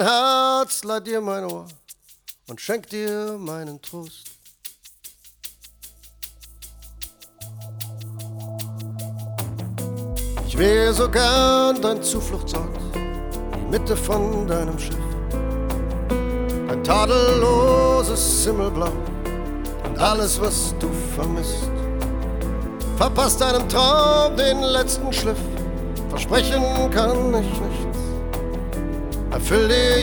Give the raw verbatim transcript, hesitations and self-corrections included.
Herz, leih dir mein Ohr und schenk dir meinen Trost. Ich wär so gern dein Zufluchtsort, die Mitte von deinem Schiff, ein tadelloses Himmelblau und alles, was du vermisst. Verpasst deinen Traum den letzten Schliff, versprechen kann ich nichts. Erfüll dir